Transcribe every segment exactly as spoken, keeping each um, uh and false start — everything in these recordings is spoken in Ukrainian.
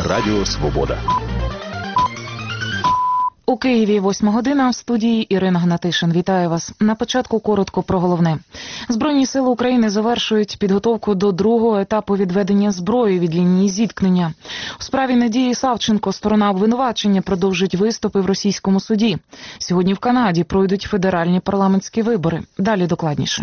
Радіо Свобода. У Києві восьма година, в студії Ірина Гнатишин. Вітаю вас. На початку коротко про головне. Збройні сили України завершують підготовку до другого етапу відведення зброї від лінії зіткнення. У справі Надії Савченко сторона обвинувачення продовжить виступи в російському суді. Сьогодні в Канаді пройдуть федеральні парламентські вибори. Далі докладніше.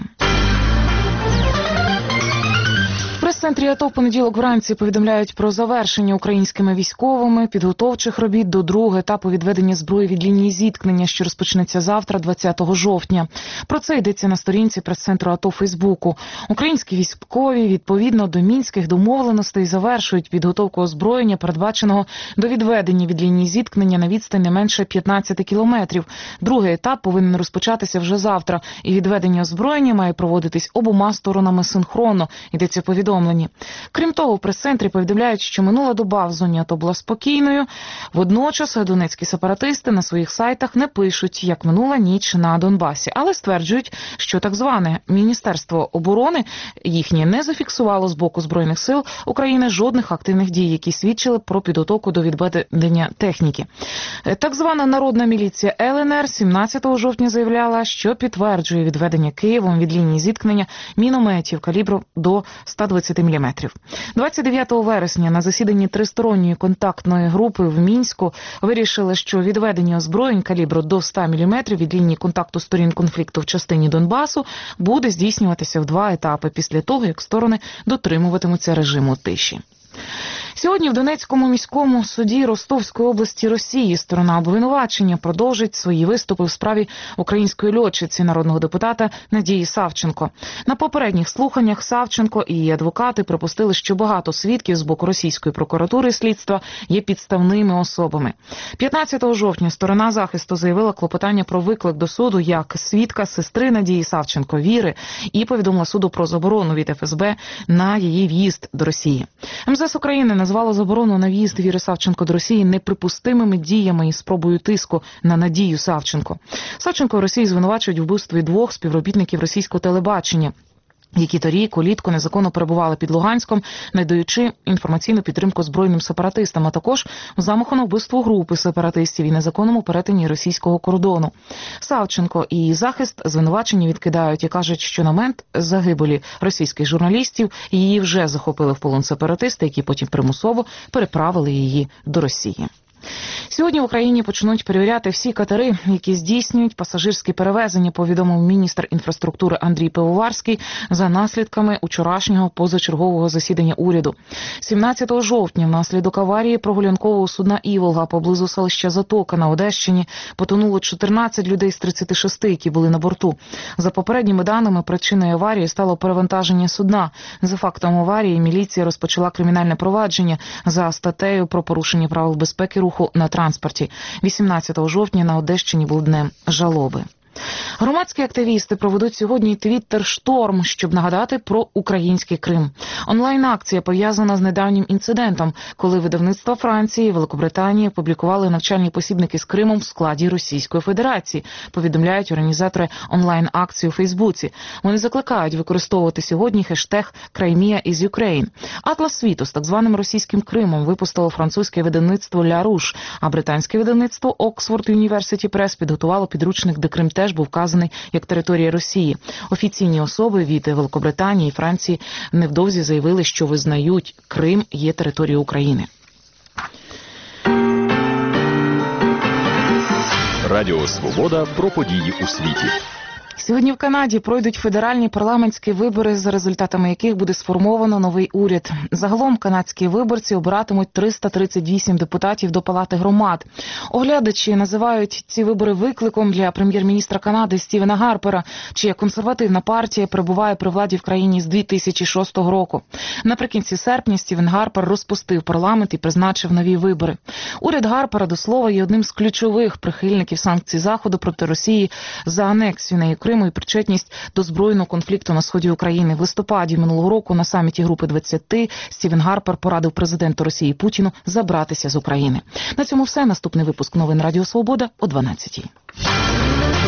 В прес-центрі АТО в понеділок вранці повідомляють про завершення українськими військовими підготовчих робіт до другого етапу відведення зброї від лінії зіткнення, що розпочнеться завтра, двадцятого жовтня. Про це йдеться на сторінці прес-центру АТО в Фейсбуку. Українські військові відповідно до мінських домовленостей завершують підготовку озброєння, передбаченого до відведення від лінії зіткнення на відстань не менше п'ятнадцяти кілометрів. Другий етап повинен розпочатися вже завтра, і відведення озброєння має проводитись обома сторонами синхронно, йдеться в повідомленні. Крім того, в прес-центрі повідомляють, що минула доба в зоні АТО була спокійною. Водночас донецькі сепаратисти на своїх сайтах не пишуть, як минула ніч на Донбасі, але стверджують, що так зване Міністерство оборони їхнє не зафіксувало з боку Збройних сил України жодних активних дій, які свідчили про підготовку до відведення техніки. Так звана народна міліція ЛНР сімнадцятого жовтня заявляла, що підтверджує відведення Києвом від лінії зіткнення мінометів калібру до ста двадцяти міліметрів. двадцять дев'ятого вересня на засіданні тристоронньої контактної групи в Мінську вирішили, що відведення озброєнь калібру до ста міліметрів від лінії контакту сторін конфлікту в частині Донбасу буде здійснюватися в два етапи після того, як сторони дотримуватимуться режиму тиші. Сьогодні в Донецькому міському суді Ростовської області Росії сторона обвинувачення продовжить свої виступи в справі української льотчиці, народного депутата Надії Савченко. На попередніх слуханнях Савченко і її адвокати припустили, що багато свідків з боку російської прокуратури і слідства є підставними особами. п'ятнадцятого жовтня сторона захисту заявила клопотання про виклик до суду як свідка сестри Надії Савченко Віри і повідомила суду про заборону від еф ес бе на її в'їзд до Росії. ем зе ес України назвало заборону на в'їзд Віри Савченко до Росії неприпустимими діями і спробою тиску на Надію Савченко. Савченко в Росії звинувачують в вбивстві двох співробітників російського телебачення, які торік улітку незаконно перебували під Луганськом, надаючи інформаційну підтримку збройним сепаратистам, а також в замаху на вбивство групи сепаратистів і незаконному перетині російського кордону. Савченко і її захист звинувачення відкидають і кажуть, що на момент загибелі російських журналістів її вже захопили в полон сепаратисти, які потім примусово переправили її до Росії. Сьогодні в Україні почнуть перевіряти всі катери, які здійснюють пасажирські перевезення, повідомив міністр інфраструктури Андрій Пивоварський за наслідками вчорашнього позачергового засідання уряду. сімнадцятого жовтня внаслідок аварії прогулянкового судна «Іволга» поблизу селища Затока на Одещині потонуло чотирнадцять людей з тридцяти шести, які були на борту. За попередніми даними, причиною аварії стало перевантаження судна. За фактом аварії міліція розпочала кримінальне провадження за статтею про порушення правил безпеки руху на транспорті. вісімнадцятого жовтня на Одещині був днем жалоби. Громадські активісти проведуть сьогодні твіттер-шторм, щоб нагадати про український Крим. Онлайн-акція пов'язана з недавнім інцидентом, коли видавництва Франції і Великобританії опублікували навчальні посібники з Кримом в складі Російської Федерації, повідомляють організатори онлайн-акції у Фейсбуці. Вони закликають використовувати сьогодні хештег «Crimea is Ukraine». Атлас світу з так званим російським Кримом випустило французьке видавництво «Ля Руш», а британське видавництво «Оксфорд Юніверситі Прес» підготувало підручник, де Крим теж був вказаний як територія Росії. Офіційні особи від Великобританії і Франції невдовзі заявили, що визнають, Крим є територією України. Радіо Свобода про події у світі. Сьогодні в Канаді пройдуть федеральні парламентські вибори, за результатами яких буде сформовано новий уряд. Загалом канадські виборці обиратимуть триста тридцять вісім депутатів до Палати громад. Оглядачі називають ці вибори викликом для прем'єр-міністра Канади Стівена Гарпера, чия консервативна партія перебуває при владі в країні з дві тисячі шостого року. Наприкінці серпня Стівен Гарпер розпустив парламент і призначив нові вибори. Уряд Гарпера, до слова, є одним з ключових прихильників санкцій Заходу проти Росії за анексію нею Криму і причетність до збройного конфлікту на сході України. В листопаді минулого року на саміті Групи двадцяти Стівен Гарпер порадив президенту Росії Путіну забратися з України. На цьому все. Наступний випуск новин Радіо Свобода о дванадцятій.